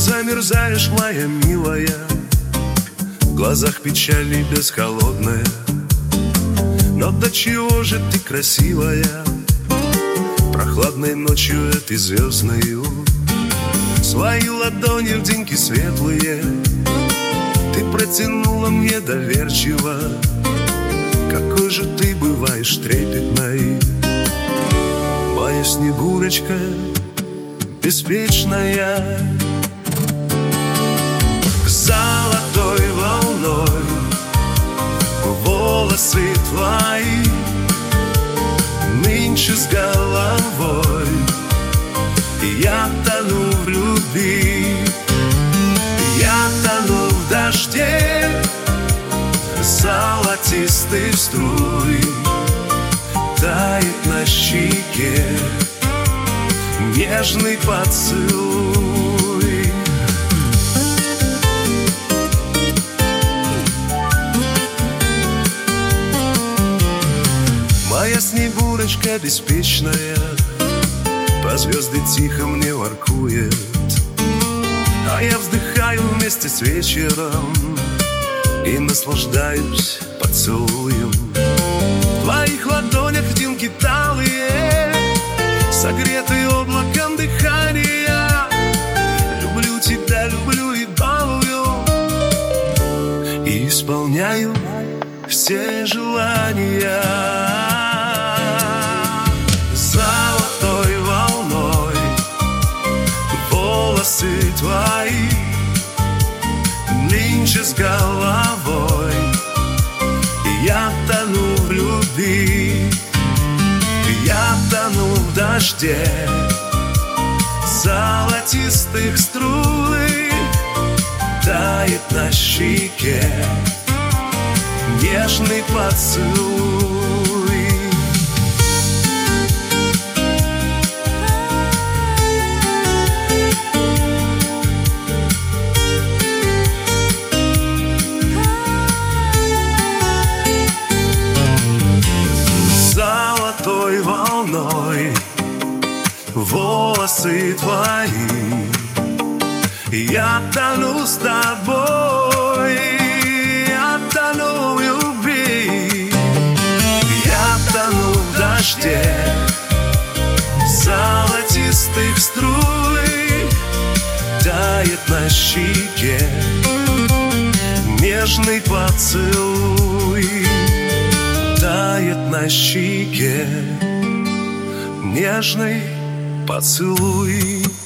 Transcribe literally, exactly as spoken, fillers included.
замерзаешь, моя милая, в глазах печаль небес холодная. Но до чего же ты красивая, прохладной ночью этой звездною. Свои ладони в деньки светлые ты протянула мне доверчиво. Какой же ты бываешь трепетной, моя Снегурочка беспечная. Золотой волной волосы твои нынче с головой, я тону в любви, я тону в дожде золотистых струй. Тает на щеке нежный поцелуй. Моя Снегурочка беспечная по звезды тихо мне воркует, а я вздыхаю вместе с вечером и наслаждаюсь поцелуем. В твоих ладонях льдинки талые, согретые облаком дыхания. Люблю тебя, люблю и балую, и исполняю все желания. Золотой волной волосы твои нынче с головой, я тону в любви, я тону в дожде золотистых струй. Тает на щеке нежный поцелуй. Золотой волной волосы твои, я тону с тобой, я тону в любви, я тону в дожде золотистых струй. Тает на щеке нежный поцелуй. Тает на щеке нежный поцелуй.